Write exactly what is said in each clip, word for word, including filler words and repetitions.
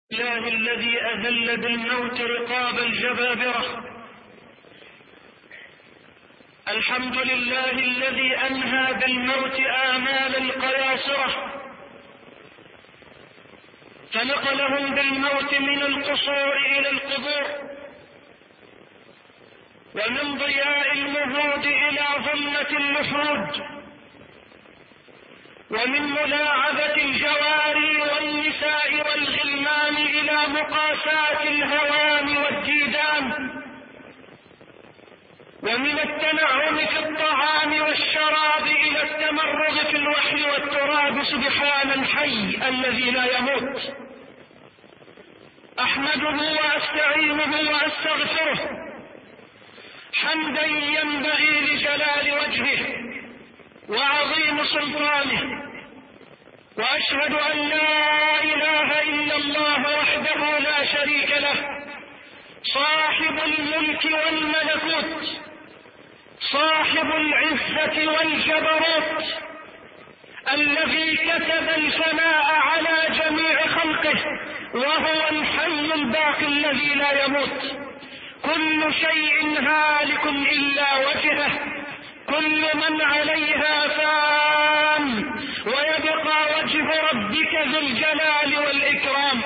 الله الذي أذل بالموت رقاب الجبابرة. الحمد لله الذي أنهى بالموت آمال القياصرة، فنقلهم بالموت من القصور إلى القبور، ومن ضياء المهود إلى ظلمة اللحود، ومن ملاعبة الجواري والنساء والغلمان إلى مقاساة الهوام والديدان، ومن التنعم في الطعام والشراب إلى التمرغ في الوحل والتراب. سبحان الحي الذي لا يموت. أحمده وأستعينه وأستغفره حمدا ينبغي لجلال وجهه وعظيم سلطانه، وأشهد أن لا إله إلا الله وحده لا شريك له، صاحب الملك والملكوت، صاحب العزة والجبروت، الذي كتب الفناء على جميع خلقه، وهو الحي الباقي الذي لا يموت. كل شيء هالك إلا وجهه، كل من عليها فان، ويبقى وجه ربك ذو الجلال والإكرام.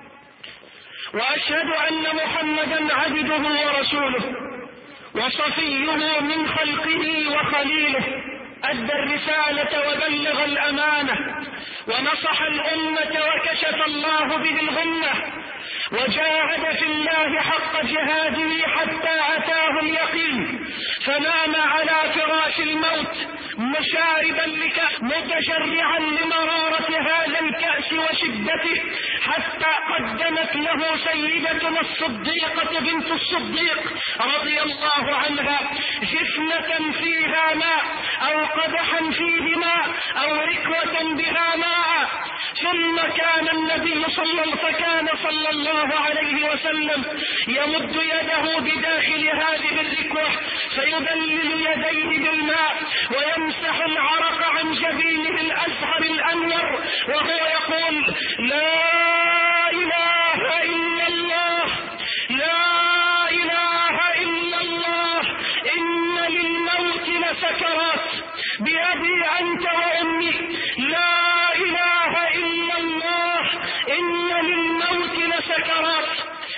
وأشهد أن محمدا عبده ورسوله وصفيه من خلقه وخليله، أدى الرسالة وبلغ الأمانة ونصح الأمة وكشف الله به الغمة، وجاهد في الله حق جهاده حتى أتاه اليقين، فنام على فراش الموت مشاربا لكأس متشرعا لمرارة هذا الكأس وشدته، حتى قدمت له سيدتنا الصديقة بنت الصديق رضي الله عنها جفنة فيها ماء أو قدحا فيه ماء أو ركوة بها ماء، ثم كان النبي صلى فكان صلى الله عليه وسلم يمد يده بداخل هذه الركوة فيدلل يديه بالماء ويمسح العرق عن جبينه الأزهر الأنور، وهو يقول: لا إله إلا الله، لا إله إلا الله، إن للموت لسكرات، بأبي أنت وأمي، لا إله إلا الله، إن للموت لسكرات.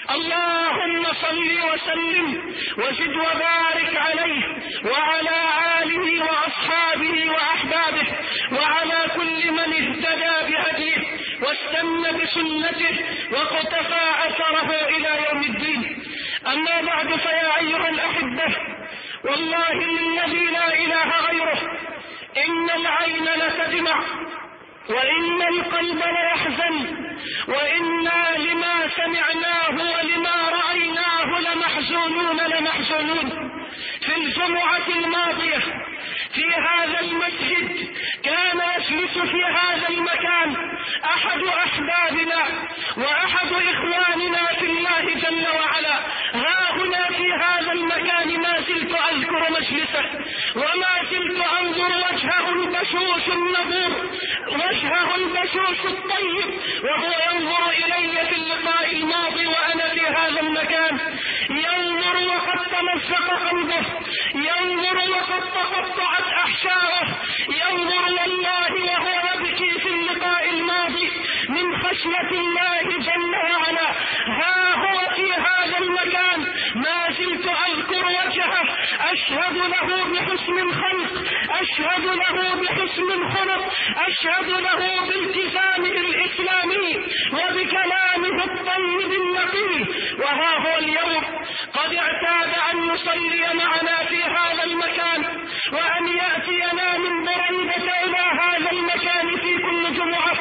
اللهم صل وسلم وزد وبارك عليه وعلى آله وأصحابه وأحبابه وعلى كل من اهتدى بهديه واستنى بسنته وقتفى أثره إلى يوم الدين. أما بعد، فيا أيها الأحبة، والله الذي لا إله غيره، إن العين لتدمع وإن القلب ليحزن، وإنا لما سمعناه ولما رأيناه لمحزونون لمحزونون. في الجمعة الماضية في هذا المسجد كان يجلس في هذا المكان أحد أحبابنا وأحد إخواننا في الله جل وعلا. ها هنا في هذا المكان ما زلت أذكر مجلسه وما زلت أنظر وجهه البشوش النظور، وجهه البشوش الطيب، وهو ينظر إلي في اللقاء الماضي وأنا في هذا المكان، ينظر وقد تمزق قلبه، ينظر وقد تقطعت أحشائه، ينظر والله وهو يبكي في اللقاء الماضي من خشية الله جل وعلا. ها هو في هذا المكان ما زلت أذكر وجهه، أشهد له بحسن الخلق، أشهد له بحسن الخلق، أشهد له بالتزامه الإسلامي وبكلامه الطيب النقي. وها هو اليوم قد اعتاد أن يصلي معنا في هذا المكان وأن يأتينا من بريدة إلى هذا المكان في كل جمعة،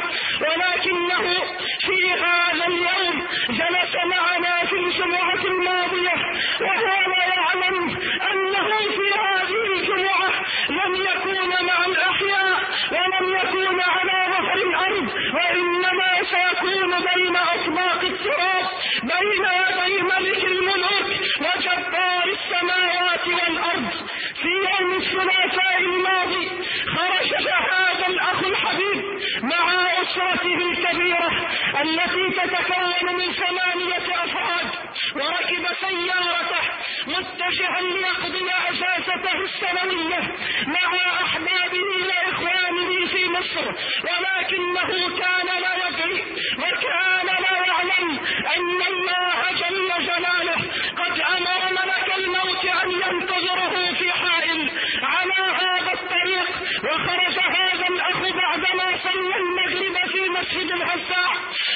ولكنه في هذا اليوم جلس معنا في الجمعة الماضية وهو لا يعلم أنه في هذه الجمعة لم يكون مع الأحياء ولم يكون على ظهر الأرض، وإنما سيكون بين أطباق التراب بين يدي ملك الملوك وجبار السماوات والأرض. في يوم الثلاثاء الماضي خرج هذا الأخ الحبيب مع أسرته الكبيرة التي تتكون من ثمانية أفراد، وركب سيارته متجها ليقضي أجازته السنوية مع أحبابه وإخوانه في مصر، ولكنه كان لا يدري وكان لا يعلم أن الله جل جلاله قد أمر ملك الموت أن ينتظره في حائل على هذا الطريق. وخرج هذا الأخ بعدما صلى المغرب في مسجد الهزاع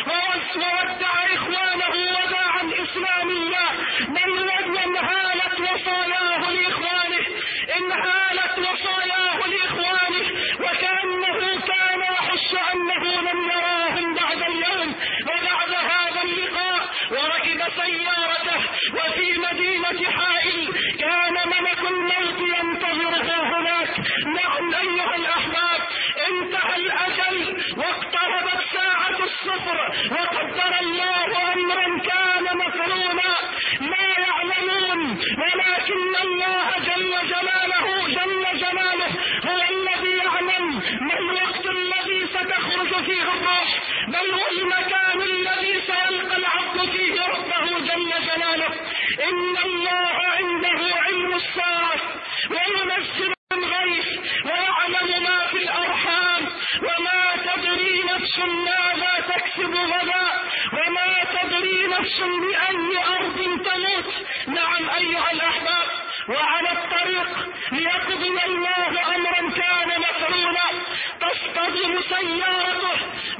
وودع إخوانه وداعا إسلاميا، بل انهالت وصاياه لإخوانه انهالت وصاياه لإخوانه وكأنه كان يحس أنه لم يراهم بعد اليوم وبعد هذا اللقاء، وركب سيارته وفي مدينة حائل كان ملك الموت ينتظره هناك. نعم أيها الأحباب، انتهى الأجل واقتربت ساعة الصفر، وقدر الله أمرا كان مفعولا لا يعلمون، ولكن الله جل جلاله جل جلاله هو الذي يعلم ما الوقت الذي ستخرج فيه الروح، بل والمكان الذي سيلقى العبد فيه ربه جل جلاله. إن الله عنده علم الساعة وينزل الغيث ويعلم ما في الأرحام، وما تدري نفس ماذا تكسب غدا، وما تدري نفس بأي أرض تموت. نعم أيها الأحباب، وعلى الطريق ليقضي الله أمرا كان مفعولا تصطدم سيارته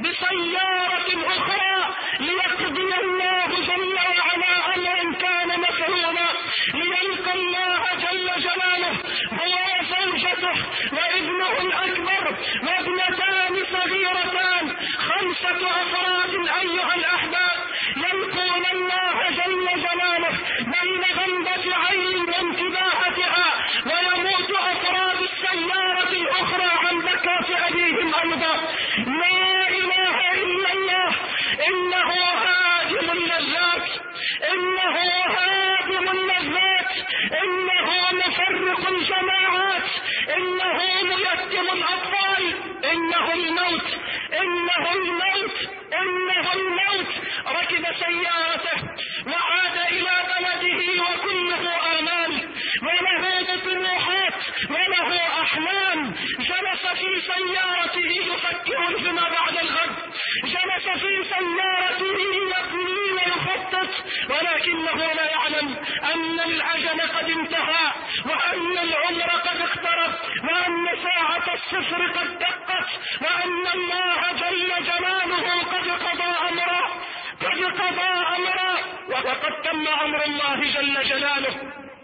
بسيارة أخرى ليقضي الله جل وعلا أمرا كان مفعولا، ليلقى الله جل جلاله هو وزوجته وابنه الأكبر وابنتان صغيرتان، خمسة أفراد أيها الأحباب يلقون الله جل جلاله بين غمضة عين وانتباهتها، ويموت أفراد السيارة الأخرى عن بكاة أبيهم أيضا. لا إله إلا الله، إنه هادم اللذات، إنه هادم اللذات، إنه مفرق الجماعات، إنه ميتم الأطفال، إنه الموت، إنه الموت، إنه الموت. ركب سيارته وعاد إلى بلده وكله آمال وله طموحات وله أحلام. جلس في سيارته يفكر فيما بعد الغد، جلس في سيارته يبني ويخطط، ولكنه لا يعلم أن الأجل قد انتهى، وأن العمر قد اقترب، وأن ساعة الصفر قد دقت، وأن الله جل جلاله قد قضى أمره قد قضى أمره وقد تم أمر الله جل جلاله.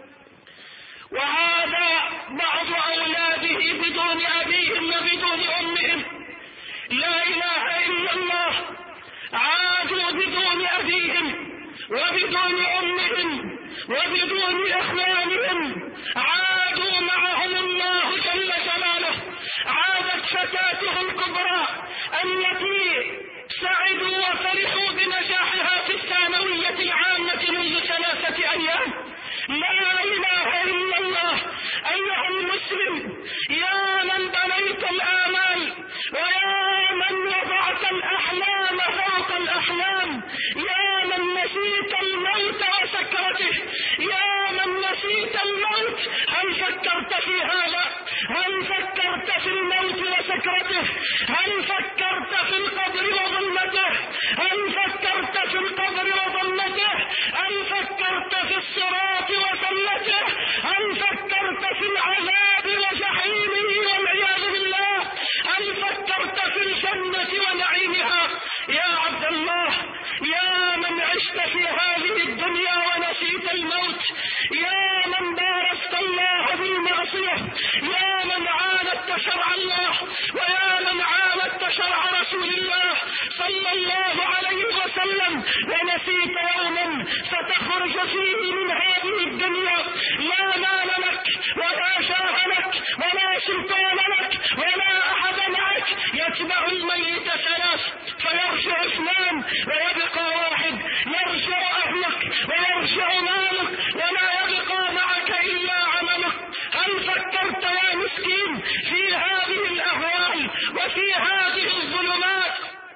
وهذا بعض أولاده بدون أبيهم وبدون أمهم، لا إله إلا الله، عادوا بدون أبيهم وبدون أمهم وبدون إخوانهم، عادوا معهم الله جل جلاله. عادت فتاته الكبرى التي سعدوا وفرحوا بنجاحها في الثانوية العامة منذ ثلاثة أيام. لا إله إلا الله. أيها المسلم، يا من بنيت الآمال ويا من وضعت الأحلام فوق الأحلام، يا من نسيت الموت وسكرته، يا من نسيت الموت، هل فكرت في هذا؟ هل فكرت في الموت وسكرته؟ هل فكرت في القبر وظلمته؟ هل فكرت في القبر وظلمته؟ هل فكرت في الصراط وسلته؟ هل فكرت في العذاب وجحيمه والعياذ بالله؟ هل فكرت في الجنة ونعيمها؟ يا عبد الله، يا من عشت في هذه الدنيا ونسيت الموت، يا من بارزت الله بالمعصية، يا من عاندت شرع الله ويا من عاندت شرع رسول الله صلى الله عليه وسلم، ونسيت يوما ستخرج فيه من هذه الدنيا لا مال لك ولا جاه لك ولا سلطان لك ولا أحد معك، يتبع الميت ثلاث فيرجع اثنان ويبقى واحد، يرجع أهلك ويرجع مالك ولا يبقى معك إلا عملك. هل فكرت يا مسكين في هذه الأهوال وفي هذه الظلمات؟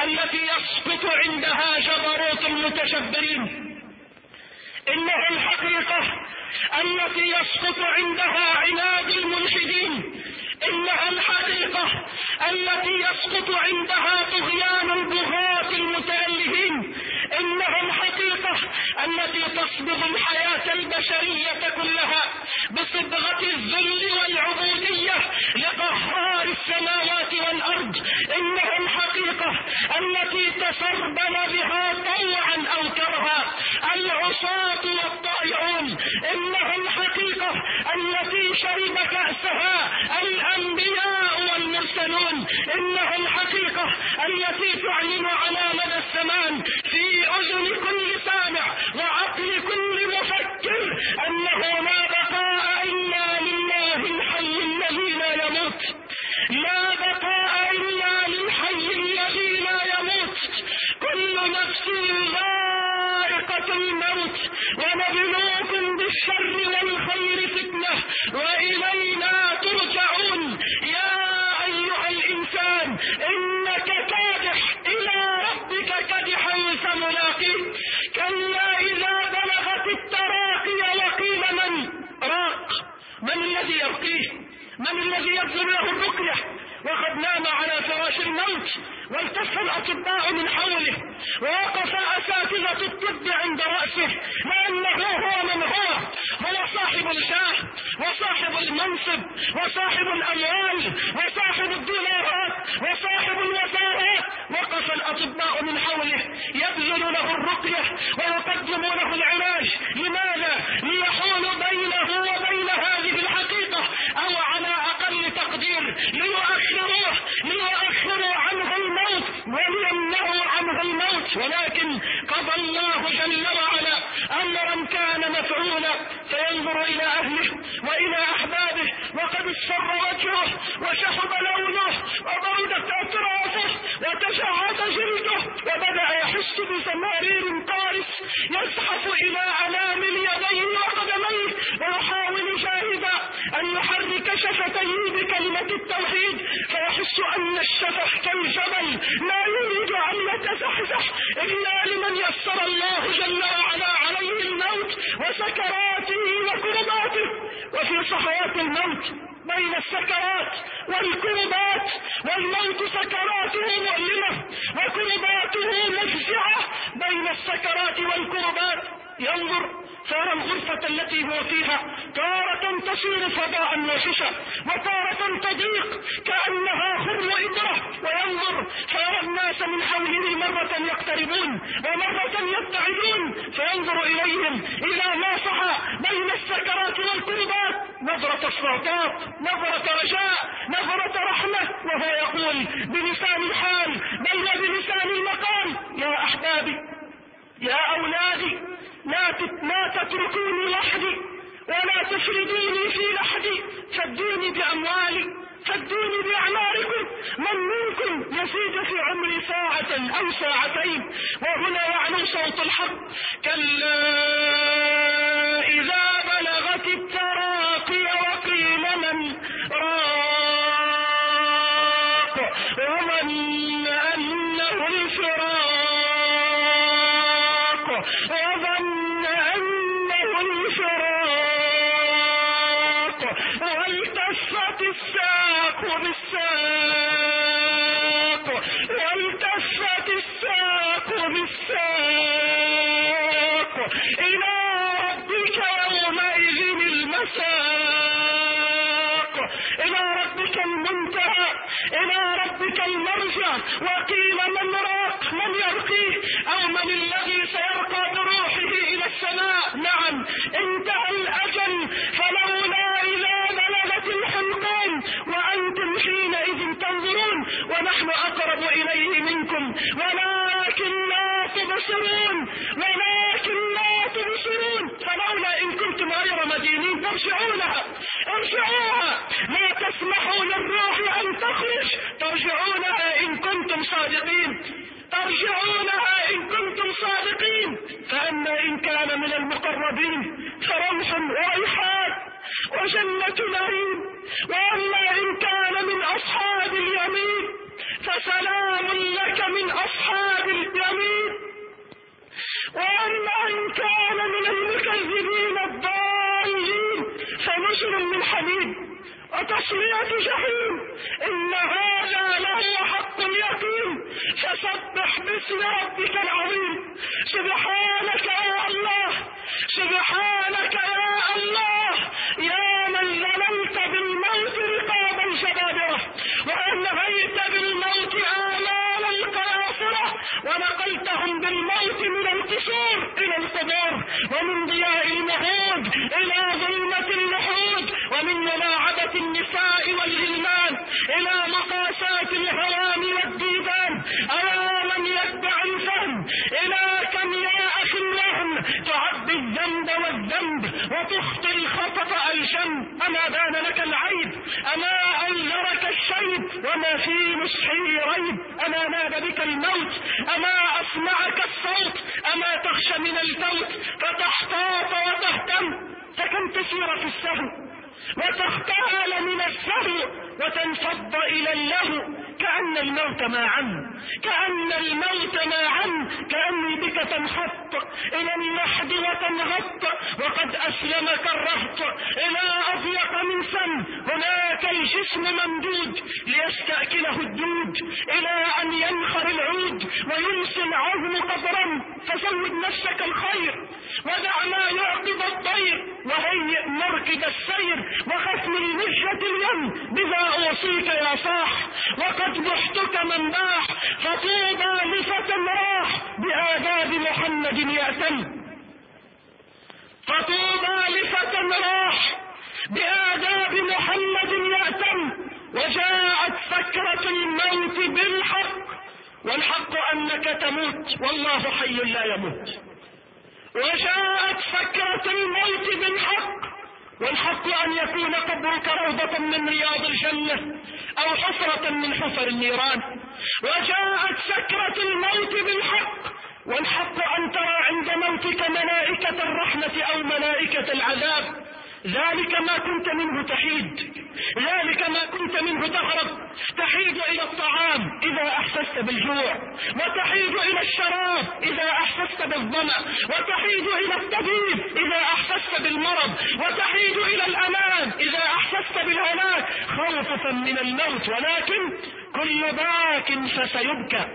التي يسقط عندها جبروت المتجبرين، إنها الحقيقة التي يسقط عندها عناد الملحدين، إنها الحقيقة التي يسقط عندها طغيان البغاة المتألهين، إنها الحقيقة التي تصبغ الحياة البشرية كلها بصبغة الذل والعبودية لقهار السماوات والأرض، إنها الحقيقة التي تسربل بها طوعا أو كرها العصاة والطائعون، إنها الحقيقة التي شرب كأسها الأنبياء والمرسلون، إنها الحقيقة التي تعلن على مدى الزمان في أذن كل سامع وعقل كل مفكر أنه لا بقاء إلا لله الحي الذي لا يموت، لا بقاء إلا للحي الذي لا يموت، كل نفس ذائقة الموت، ونبلوكم بالشر والخير فتنة وإلينا ترجعون. يا أيها الإنسان إنك كادح إلى ربك كدحا فملاقيه، كلا إذا بلغت التراقي وقيل من راق، من الذي يرقيه، من الذي يبذل له الرقية، وقد نام على فراش الموت والتف الأطباء من حوله ووقف أساتذة الطب عند رأسه، لأنه هو من هو، هو صاحب الجاه وصاحب المنصب وصاحب الأموال وصاحب الدولارات وصاحب الوزارات، وقف الأطباء من حوله يبذل له الرقية ويقدم له العلاج. لماذا؟ ليحول بينه وبين هذه الحقيقة، أو على أقل تقدير ليؤخروه ليؤخروا عنه الموت وليمنعوا عنه الموت، ولكن قضى الله جل وعلا أمرا كان مفعولا، فينظر إلى أهله وإلى أحبابه وقد اصفر وجهه وشحب لونه وبردت أطرافه وتشعث جلده وبدأ يحس بزمارير قارس يزحف إلى أنامل يديه وقدميه، ويحاول جاهدا أن يحرك شفتيه بكلمة التوحيد، فيحس أن الشفح كالجبل لا يريد أن يتزحزح إلا لمن يسر الله جل وعلا عليه الموت وسكراته وكرباته. وفي صحوات الموت بين السكرات والكربات، والموت سكراته مؤلمة وكرباته مفزعة، بين السكرات والكربات ينظر فيرى الغرفة التي هو فيها تارة تصير فضاء وششا وتارة تضيق كأنها خرم إبرة، وينظر فيرى الناس من حوله مرة يقتربون ومرة يبتعدون، فينظر إليهم إذا ما صحى بين السكرات والكربات نظرة الصوتات، نظرة رجاء، نظرة رحمة، وهو يقول بلسان الحال بل بلسان المقام: يا أحبابي، يا أولادي، لا لا تتركوني لحدي ولا تفردوني في لحدي، فدوني بأموالي، فدوني بأعماركم، من منكم يزيد في عمري ساعة أو ساعتين. وهنا يعلو صوت الحق: كلا إذا بلغت التراقي وقيل من راق وظن أنه الفراق وظن أنه الفراق والتفت الساق بالساق والتفت الساق بالساق إلى ربك يومئذ المساق، إلى ربك المنتهى، إلى ربك المرجع. وقيل من راق، من يرقيه أو من الذي سيرقى بروحه إلى السماء؟ نعم، انتهى الأجل، فلولا إذا بلغت الحلقوم وأنتم حينئذ تنظرون ونحن أقرب إليه منكم ولكن لا تبصرون، ولكن لا تبصرون. فلولا إن كنتم غير مدينين ترجعونها، ارجعوها، لا تسمحوا للروح أن تخرج، ترجعونها إن كنتم صادقين، ترجعونها إن كنتم صادقين. فأما إن كان من المقربين فروح وريحان وجنة نعيم، وأما إن كان من أصحاب اليمين فسلام لك من أصحاب اليمين، وأما إن كان من المكذبين الضالين فنزل من حميم وتصلية جحيم. إن هذا لهو حق اليقين. فسبح باسم ربك العظيم. سبحانك يا الله، سبحانك يا الله، يا من ذللت بالموت رقاب الجبابرة، وألغيت بالموت آمال القياصرة، ونقلتهم بالموت من القصور إلى القبور، ومن ضياء المهود إلى ظلمة اللحود، ومن ملاعبة النساء والغلمان إلى مقاسات الهوام والديدان. أيا من يتبع الفهم، إلى كم يا أخي الوهم تعبي الذنب والذنب وتخطي الخطأ الجم. أما بان لك العيب، أما أنذرك الشيب، وما في نصحه ريب. أما نادى بك الموت، أما أسمعك الصوت، أما تخشى من الفوت فتحتاط وتهتم. فكم تسير في السهو وتختال من السهو وتنفض إلى اللهو، كأن الموت ما عم، كأن الموت ما عم. كأني بك تنحط إلى اللحد وتنغط، وقد أسلمك الرهط إلى أضيق من سم. هناك الجسم ممدود ليستأكله الدود، إلى أن ينخر العود وينسي العظم قدرا. فزود نفسك الخير ودع ما يعقب الطير، وهيئ مركب السير، وخف من وجهة اليم. بذا أوصيك يا صاح، وقد بحتك من باح. فطوبى لفتى راح بآداب محمد يأتم، فطوبى لفتى راح بآداب محمد يأتم. وجاءت سكرة الموت بالحق، والحق أنك تموت والله حي لا يموت. وجاءت سكرة الموت بالحق، والحق أن يكون قبرك روضة من رياض الجنة أو حفرة من حفر النيران. وجاءت سكرة الموت بالحق، والحق أن ترى عند موتك ملائكة الرحمة أو ملائكة العذاب. ذلك ما كنت منه تحيد، ذلك ما كنت منه تهرب. تحيد إلى الطعام إذا أحسست بالجوع، وتحيد إلى الشراب إذا أحسست بالظمأ، وتحيد إلى الطبيب إذا أحسست بالمرض، وتحيد إلى الأمان إذا أحسست بالهلاك خوفا من الموت. ولكن كل باك فسيبكى،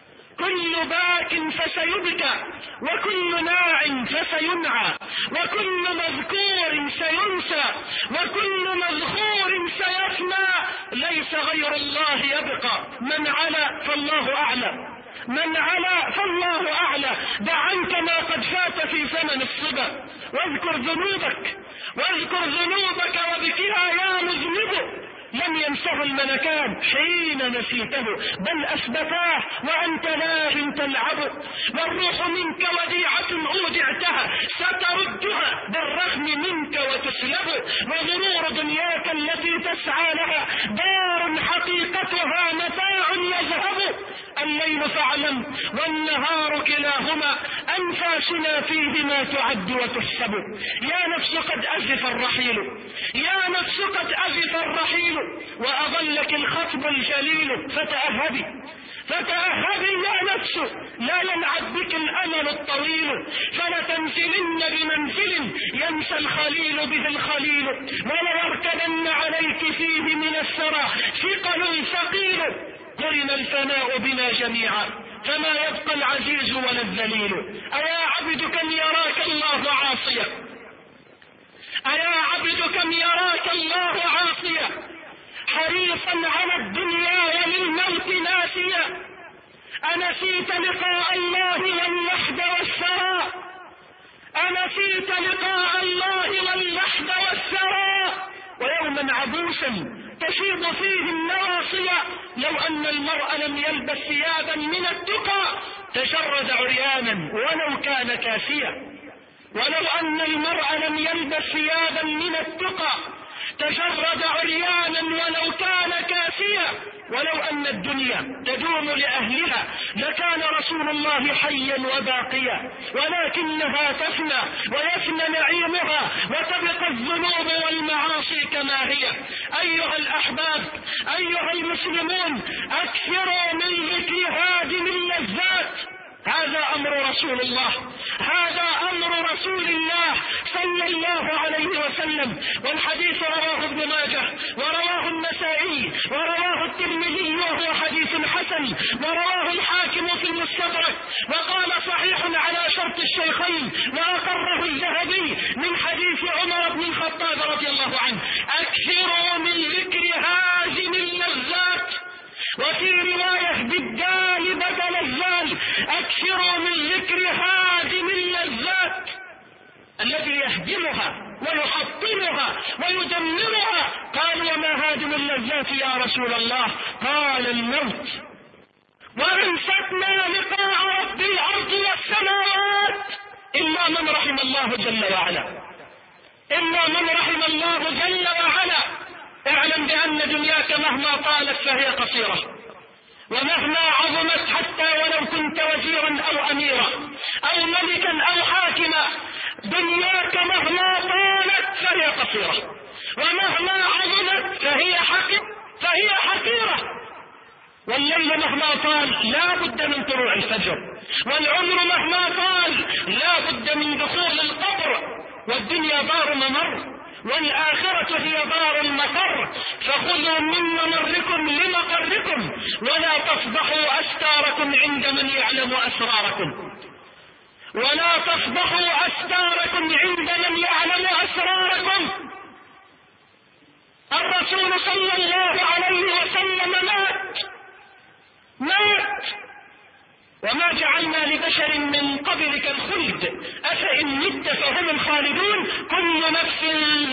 كل باك فسيبكى، وكل ناع فسينعى، وكل مذكور سينسى، وكل مذخور سيفنى. ليس غير الله يبقى. من علا فالله أعلى، من علا فالله أعلى. دع عنك ما قد فات في زمن الصبا، واذكر ذنوبك، واذكر ذنوبك وبكها يا مذنب. لم ينسه الملكان حين نسيته، بل أثبتاه وأنت لاهٍ تلعب. والروح منك وديعة أودعتها، ستردها بالرغم منك وتسلب. وغرور دنياك التي تسعى لها دار حقيقتها متاع يذهب. الليل فاعلم والنهار كلاهما أنفاسنا فيهما تعد وتحسب. يا نفس قد أزف الرحيل، يا نفس قد أزف الرحيل، وأظلك الخطب الجليل. فتأهبي فتأهبي يا نفس، لا ينعد بك الأمل الطويل. فلتنزلن بمنزل ينسى الخليل به الخليل، وليركبن عليك فيه من السرى ثقل ثقيل. قرن الفناء بنا جميعا، فما يبقى العزيز ولا الذليل. أيا عبد كم يراك الله عاصيا، أيا عبد كم يراك الله عاصيا، حريصا على الدنيا وللموت ناسيا. أنسيت لقاء الله واللحد والثراء، أنسيت لقاء الله واللحد والثراء. ويوما عبوسا تشيط فيه النواصي، لو أن المرء لم يلبس ثيابا من التقى تجرد عريانا ولو كان كاسيا. ولو أن المرء لم يلبس ثيابا من التقى تجرد عريانا ولو كان كاسيا. ولو أن الدنيا تدوم لأهلها لكان رسول الله حيا وباقيا، ولكنها تفنى ويفنى نعيمها وتبقى الذنوب والمعاصي كما هي. أيها الأحباب، أيها المسلمون، أكثروا من ذكر هادم اللذات أمر رسول الله، هذا أمر رسول الله صلى الله عليه وسلم. والحديث رواه ابن ماجه ورواه النسائي ورواه الترمذي وهو حديث حسن، ورواه الحاكم في المستدرك وقال صحيح على شرط الشيخين، وأقره الذهبي من حديث عمر بن الخطاب رضي الله عنه: أكثروا من ذكر هازم اللذات، وفي رواية بالدال بدل الزال: أكثروا من ذكر هازم اللذات الذي يهدمها ويحطمها ويدمرها. قال: وما هادم اللذات يا رسول الله؟ قال: الموت. وأنستنا لقاء رب الأرض والسماوات إلا من رحم الله جل وعلا، إلا من رحم الله جل وعلا. اعلم بأن دنياك مهما طالت فهي قصيرة، ومهما عظمت حتى ولو كنت وزيرا أو أميرا أو ملكا أو حاكما، دنياك مهما طالت فهي قصيرة، ومهما عظمت فهي حقيرة فهي حقيرة. والليل مهما طال لا بد من طلوع الفجر، والعمر مهما طال لا بد من دخول القبر، والدنيا دار ممر والآخرة هي دار المقر. فخذوا من ممركم لمقركم، ولا تفضحوا أستاركم عند من يعلم أسراركم، ولا تفضحوا أستاركم عند من يعلم أسراركم. الرسول صلى الله عليه وسلم مات مات وما جعلنا لبشر من قبلك الخلد أفإن مت فهم الخالدون، كل نفس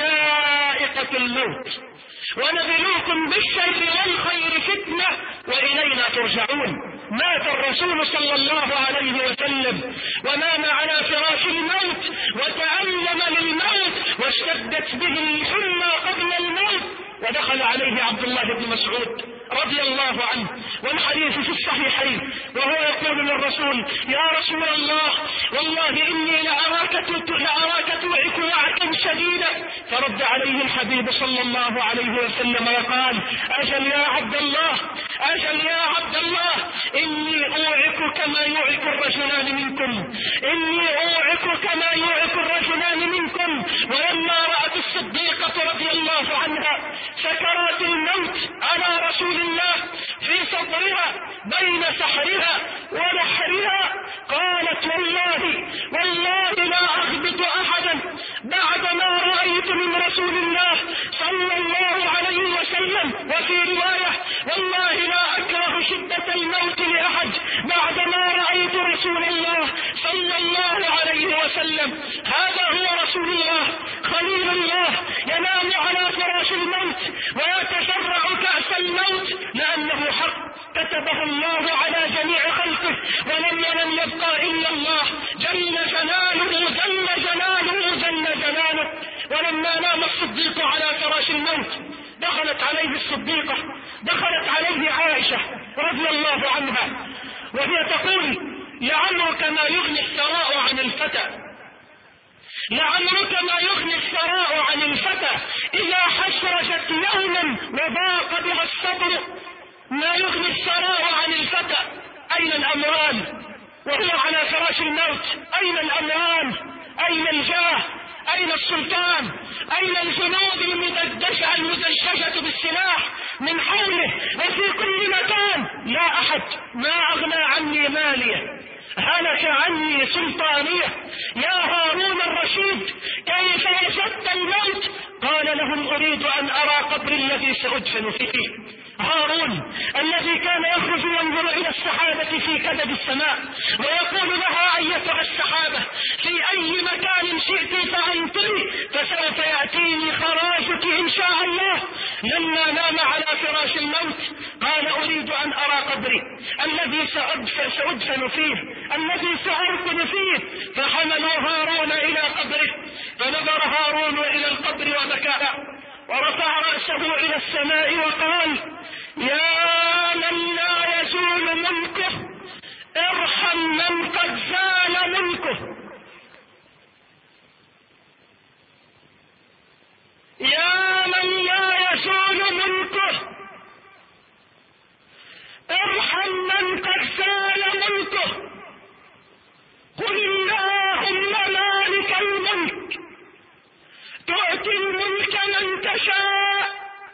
ذائقة الموت، ونبلوكم بالشر والخير فتنة وإلينا ترجعون. مات الرسول صلى الله عليه وسلم ونام على فراش الموت وتألم للموت، واشتدت به الحمى قبل الموت، ودخل عليه عبد الله بن مسعود رضي الله عنه، والحديث في الصحيحين، وهو يقول للرسول: يا رسول الله، والله إني لأراك لأراك توعك وعكا شديدا. فرد عليه الحبيب صلى الله عليه وسلم وقال: أجل يا عبد الله، أجل يا عبد الله، إني أوعك كما يوعك الرجلان منكم، إني أوعك كما يوعك الرجلان منكم. ولما رأت الصديقة رضي الله عنها سكرات الموت على رسول الله في صدرها بين سحرها ونحرها، قالت: والله والله لا أغبط أحدا بعدما رأيت من رسول الله صلى الله عليه وسلم. وفي رواية: والله لا أكره شدة الموت لأحد بعدما رأيت رسول الله صلى الله عليه وسلم. هذا هو رسول الله خليل الله، ينام على فراش الموت ويتشرع كأس الموت لأنه حق كتبه الله على جميع خلقه، ولم يلم يبقى إلا الله جل جلاله جل جلاله جل جلاله. ولما نام الصديق على فراش الموت دخلت عليه الصديقة، دخلت عليه عائشة رضي الله عنها، وهي تقول: لعمرك ما يغني الثراء عن الفتى، لعمرك ما يغني الثراء عن الفتى إذا حشرجت يوما وضاق بها الصبر. ما يغني الثراء عن الفتى؟ أين الأموال وهو على فراش الموت؟ أين الأموال؟ أين الجاه؟ أين السلطان؟ أين الجنود المدججة المدججة بالسلاح من حوله وفي كل مكان؟ لا أحد. ما أغنى عني ماليه، هلك عني سلطانية. يا هارون الرشيد، كيف وجدت الموت؟ قال لهم: أريد أن أرى قبر الذي سأدفن فيه. هارون الذي كان يخرج ينظر إلى السحابة في كبد السماء ويقول لها: أيتها السحابة، في أي مكان شئت فأنتري فسوف يأتيني خراجك إن شاء الله. لما نام على فراش الموت قال: أريد أن أرى قبري الذي سأدفن فيه، الذي سأركن فيه. فحملوا هارون إلى قبره، فنظر هارون إلى القبر وبكى ورفع رأسه إلى السماء وقال: يا من لا يزول ملكه، ارحم من قد زال ملكه. يا من لا يزول ملكه، ارحم من قد زال ملكه. تشاء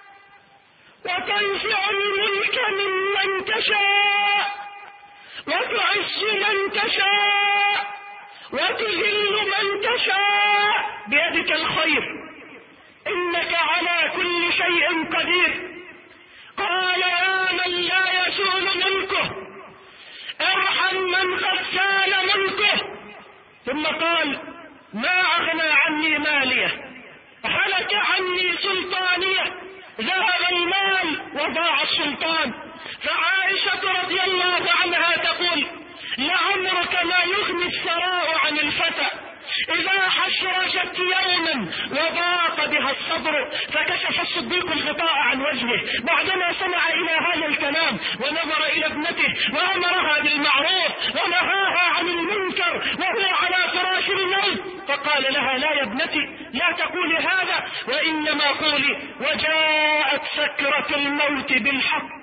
وتنزع الملك ممن تشاء وتعز من تشاء وتذل من تشاء بيدك الخير إنك على كل شيء قدير. قال يا من لا يزول ملكه ارحم من قد زال ملكه. ثم قال ما أغنى عني ماليه هلك عني سلطانيه ذهب المال وضاع السلطان. فعائشة رضي الله عنها تقول لعمرك ما يغني الثراء عن الفتى إذا حشرجت يوما وضاق بها الصدر. فكشف الصديق الغطاء عن وجهه بعدما سمع إلى هذا الكلام ونظر إلى ابنته وأمرها بالمعروف ونهاها عن المنكر وهو على فراش الموت. فقال لها لا يا ابنتي لا تقولي هذا وإنما قولي وجاءت سكرة الموت بالحق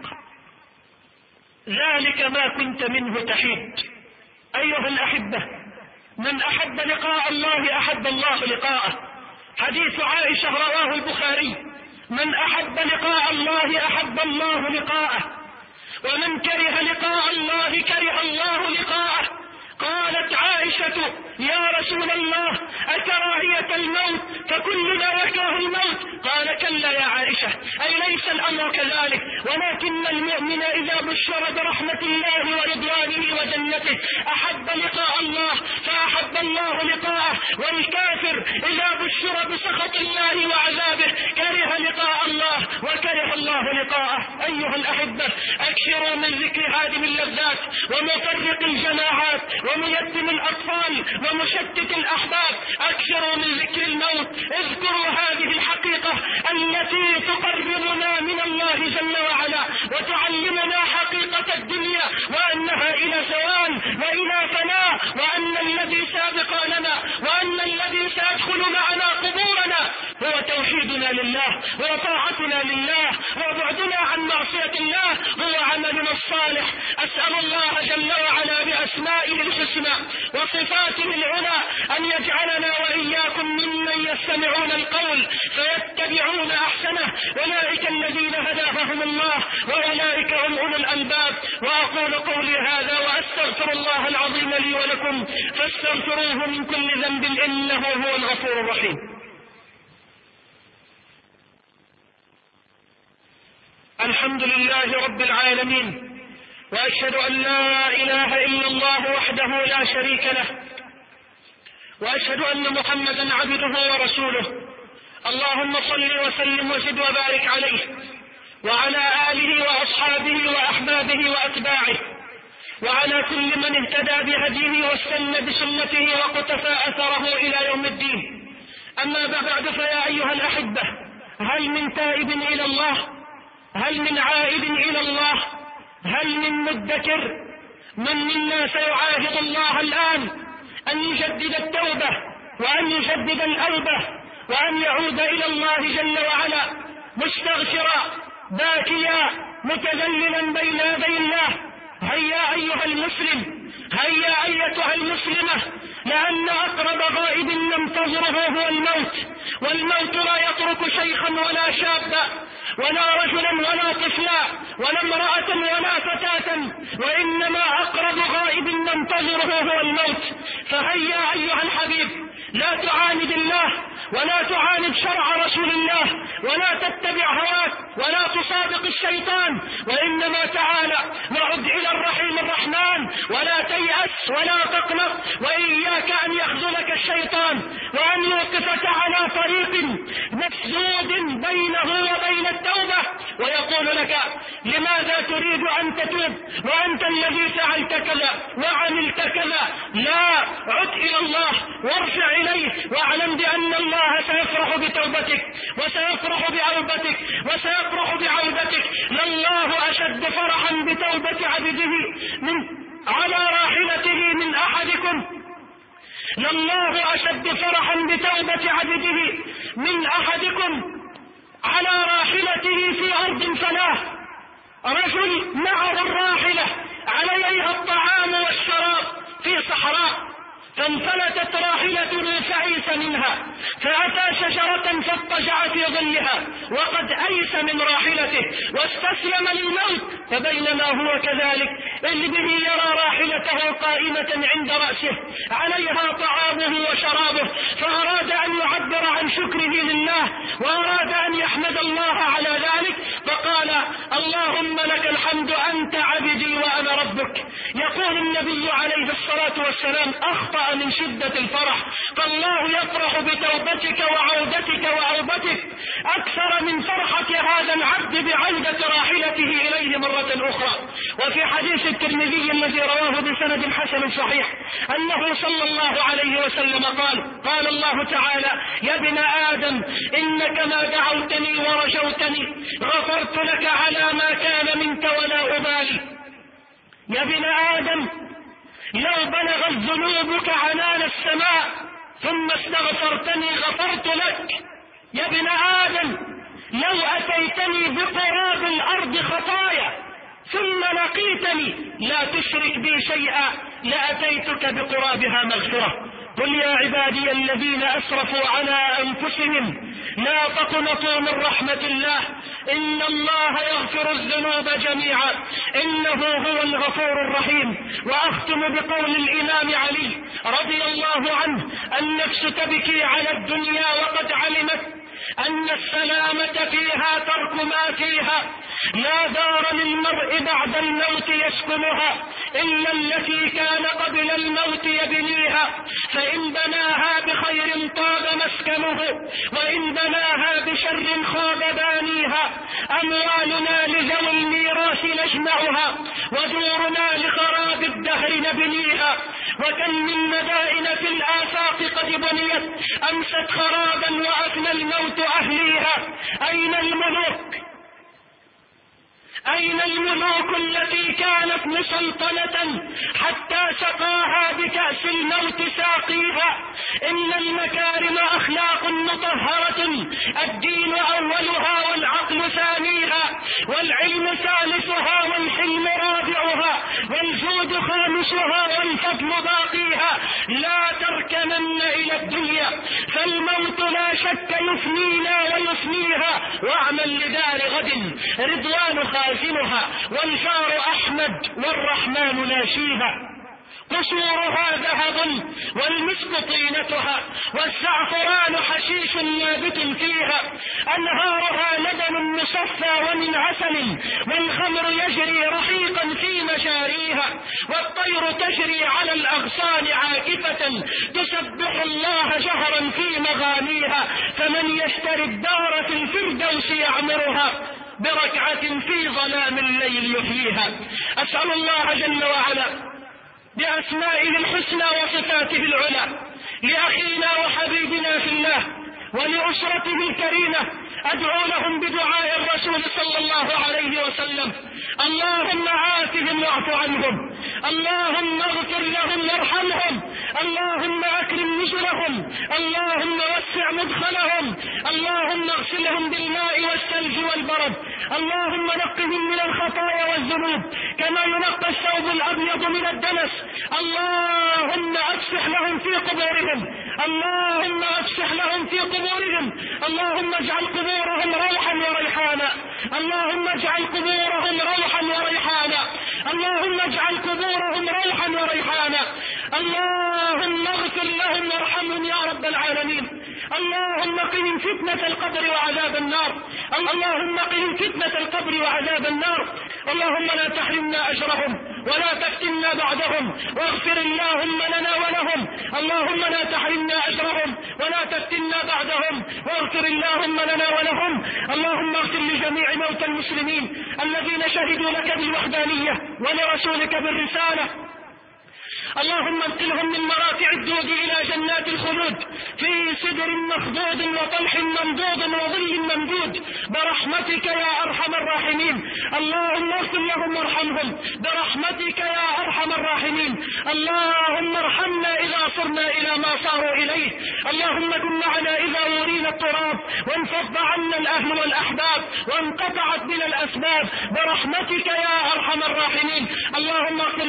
ذلك ما كنت منه تحيد. أيها الأحبة من أحب لقاء الله أحب الله لقاءه. حديث عائشة رواه البخاري من أحب لقاء الله أحب الله لقاءه ومن كره لقاء الله كره الله لقاءه. قالت عائشة يا رسول الله أكراهية الموت فكلنا يكره الموت؟ قال كلا يا عائشة أي ليس الأمر كذلك ولكن المؤمن إذا بشر برحمة الله ورضوانه وجنته أحب لقاء الله فأحب الله لقاءه والكافر إذا بشر بسخط الله وعذابه كره لقاء الله وكره الله لقاءه. أيها الأحبة أكثروا من ذكر هذه اللذات ومفرق الجماعات وميتم الأطفال ومشتت الأحباب. أكثروا من ذكر الموت. اذكروا هذه الحقيقة التي تقربنا من الله جل وعلا وتعلمنا حقيقة الدنيا وأنها إلى زوال وإلى فناء وأن الذي سابق لنا وأن الذي سيدخل معنا قبورنا هو توحيدنا لله وطاعتنا لله وبعدنا عن معصية الله هو عملنا الصالح. أسأل الله جل وعلا بأسمائه الحسنى وصفاته العلى أن يجعلنا وإياكم ممن يستمعون القول فيتبعون أحسنه أولئك الذين هداهم الله وأولئك هم أولو الألباب. وأقول قولي هذا وأستغفر الله العظيم لي ولكم فاستغفروه من كل ذنب إنه هو الغفور الرحيم. الحمد لله رب العالمين وأشهد أن لا إله إلا الله وحده لا شريك له وأشهد أن محمدا عبده ورسوله. اللهم صل وسلم وزد وبارك عليه وعلى آله وأصحابه وأحبابه وأتباعه وعلى كل من اهتدى بهديه واستنى بسنته وقتفى أثره إلى يوم الدين. أما بعد فيا أيها الأحبة هل من تائب إلى الله؟ هل من عائد إلى الله؟ هل من مدكر؟ من منا سيعاهد الله الآن أن يجدد التوبة وأن يجدد الأوبة وأن يعود إلى الله جل وعلا مستغفرا باكيا متذللا بين يدي الله؟ هيا أيها المسلم هيا أيتها المسلمة لأن أقرب غائب ننتظره هو الموت. والموت لا يترك شيخا ولا شابا ولا رجلا ولا طفلا ولا امرأة ولا فتاة وإنما أقرب غائب ننتظره هو الموت. فهيا أيها الحبيب لا تعاند الله ولا تعاند شرع رسول الله ولا تتبع هواك ولا تصادق الشيطان وإنما تعالى وعد إلى الرحيم الرحمن ولا تيأس ولا تقنط وإياك أن يخذلك الشيطان وأن يوقفك على طريق مسدود بينه وبين التوبة ويقول لك لماذا تريد أن تتوب وأنت الذي فعلت كذا وعملت كذا؟ لا، عد إلى الله وارجع إليه واعلم بأن الله سيفرح بتوبتك وسيفرح بعودتك وسيفرح بعودتك. لله أشد فرحا بتوبة عبده من على راحلته من أحدكم لله أشد فرحا بتوبة عبده من أحدكم على راحلته في أرض فلاة. رجل معه الراحلة عليها الطعام والشراب في صحراء فانفلتت راحلته فعيس منها فأتى شجرة فاضطجع في ظلها وقد أيس من راحلته واستسلم للموت، فبينما هو كذلك إذ به يرى راحلته قائمة عند رأسه عليها طعامه وشرابه، فأراد أن يعبر عن شكره لله وأراد أن يحمد الله على ذلك، فقال: اللهم لك الحمد أنت عبدي وأنا ربك. يقول النبي عليه الصلاة والسلام: أخطأ من شدة الفرح، فالله يفرح بتوبتك وعودتك وعوبتك أكثر من فرحة هذا العبد بعودة راحلته إليه مرة أخرى. وفي حديث الترمذي الذي رواه بسند حسن صحيح أنه صلى الله عليه وسلم قال: قال الله تعالى: يا ابن آدم إنك ما دعوتني ورجوتني غفرت لك على ما كان منك ولا أبالي. يا ابن آدم لو بلغت ذنوبك عنان السماء ثم استغفرتني غفرت لك. يا ابن آدم لو أتيتني بقراب الأرض خطايا ثم لقيتني لا تشرك بي شيئا لأتيتك بقرابها مغفرة. قل يا عبادي الذين أسرفوا على أنفسهم لا تقنطوا من رحمة الله إن الله يغفر الذنوب جميعا إنه هو الغفور الرحيم. وأختم بقول الإمام علي رضي الله عنه: النفس تبكي على الدنيا وقد علمت أن السلامة فيها ترك ما فيها، لا دار للمرء بعد الموت يسكنها إلا التي كان قبل الموت يبنيها، فإن بناها بخير طاب مسكنه وإن بناها بشر خاب بانيها. أموالنا لذوي الميراث نجمعها ودورنا لخراب الدهر نبنيها، وكم من مدائن في الآفاق قد بنيت أمست خرابا وأفنى الموت أهليها. أين الملوك أين الملوك التي كانت مسلطنة حتى سقاها بكأس الموت ساقيها؟ إن المكارم أخلاق مطهرة الدين أولها والعقل ثانيها والعلم ثالثها والحلم رابعها والجود خامسها والفضل باقيها. لا تركنن إلى الدنيا فالموت لا شك يفنينا ويفنيها، واعمل لدار غد رضوان خازنها والجار أحمد والرحمن ناشيها. قصورها ذهب والمسك طينتها والزعفران حشيش نابت فيها، أنهارها لبن مصفى ومن عسل والخمر يجري رحيقا في مجاريها، والطير تجري على الأغصان عاكفة تسبح الله جهرا في مغانيها. فمن يشتري الدار في الفردوس يعمرها بركعة في ظلام الليل يحييها. أسأل الله جل وعلا بأسمائه الحسنى وصفاته العلى لأخينا وحبيبنا في الله ولأسرته الكريمة أدعو لهم بدعاء الرسول صلى الله عليه وسلم: اللهم عافهم واعف عنهم، اللهم اغفر لهم وارحمهم، اللهم أكرم نزلهم، اللهم وسع مدخلهم، اللهم اغسلهم بالماء والثلج والبرد، اللهم نقهم من الخطايا والذنوب كما ينقى الثوب الأبيض من الدنس، اللهم أفسح لهم في قبورهم، اللهم أفسح لهم في قبورهم، اللهم اجعل قبورهم روحا وريحانا، اللهم اجعل قبورهم روحا وريحانا، اللهم اجعل قبورهم روحا وريحانا، اللهم اغفر لهم وارحمهم يا رب العالمين، اللهم قهم فتنة القبر وعذاب النار، اللهم قهم فتنة القبر وعذاب النار، اللهم لا تحرمنا أجرهم ولا تفتنا بعدهم، واغفر اللهم لنا ولهم، اللهم لا تحرمنا أجرهم ولا تفتنا بعدهم، واغفر اللهم لنا ولهم، اللهم اغفر لجميع موتى المسلمين الذين شهدوا لك بالوحدانية ولرسولك بالرسالة، اللهم انقلهم من مراتع الدود إلى جنات الخلود في سدر مخضود وطلح ممدود وظل ممدود برحمتك يا أرحم الراحمين، اللهم اغفر لهم وارحمهم برحمتك يا أرحم الراحمين، اللهم ارحمنا إذا صرنا إلى ما صاروا إليه، اللهم كن معنا إذا ورينا التراب وانفض عنا الأهل والأحباب وانقطعت بنا الأسباب برحمتك يا أرحم الراحمين، اللهم اغفر لنا ذنوبنا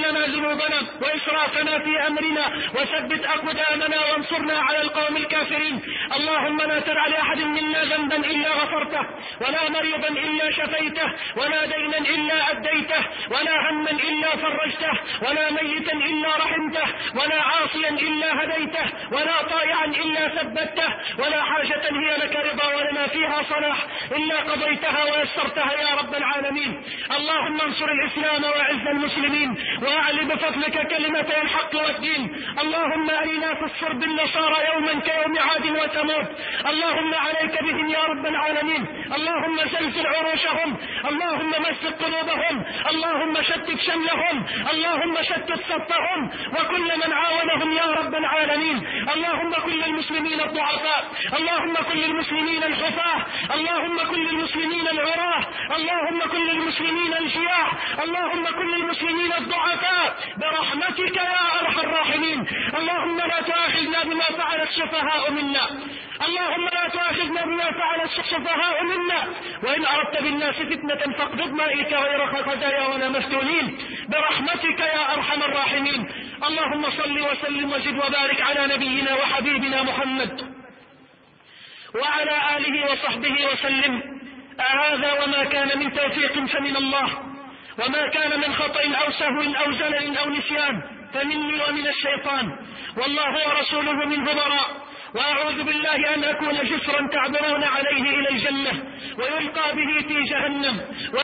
ذنوبنا وإسرافنا في أمرنا وثبت أقدامنا وانصرنا على القوم الكافرين. اللهم لا تدع لأحد منا ذنبا إلا غفرته، ولا مريضا إلا شفيته، ولا دينا إلا أديته، ولا هما إلا فرجته، ولا ميتا إلا رحمته، ولا عاصيا إلا هديته، ولا طائعا إلا ثبته، ولا حاجة هي لك رضا ولنا فيها صلاح إلا قضيتها ويسرتها يا رب العالمين. اللهم انصر الإسلام وأعز المسلمين وأعل بفضلك كلمتي الحق والدين. اللهم أرنا في الصرب النصارى يوما كيوم عاد وثمود. اللهم عليك بهم يا رب العالمين. اللهم زلزل عروشهم، اللهم مزق قلوبهم، اللهم شتت شملهم، اللهم شتت صفهم وكل من عاونهم يا رب العالمين. اللهم كل المسلمين الضعفاء، اللهم كل المسلمين الحفاة، اللهم كل المسلمين العراة، اللهم كل المسلمين الجياع، اللهم كل المسلمين الضعفاء برحمتك يا أرحم الراحمين. اللهم لا تؤاخذنا بما فعل السفهاء منا، اللهم لا تؤاخذنا بما فعل السفهاء منا، وإن أردت بالناس فتنة فاقبضنا إليك غير خزايا ولا مفتونين برحمتك يا أرحم الراحمين. اللهم صل وسلم وزد وبارك على نبينا وحبيبنا محمد وعلى آله وصحبه وسلم. هذا وما كان من توفيق فمن الله، وما كان من خطأ أو سهو أو زلل أو نسيان فمني ومن الشيطان، والله ورسوله منه براء. وأعوذ بالله أن أكون جسرا تعبرون عليه إلى الجنة ويلقى به في جهنم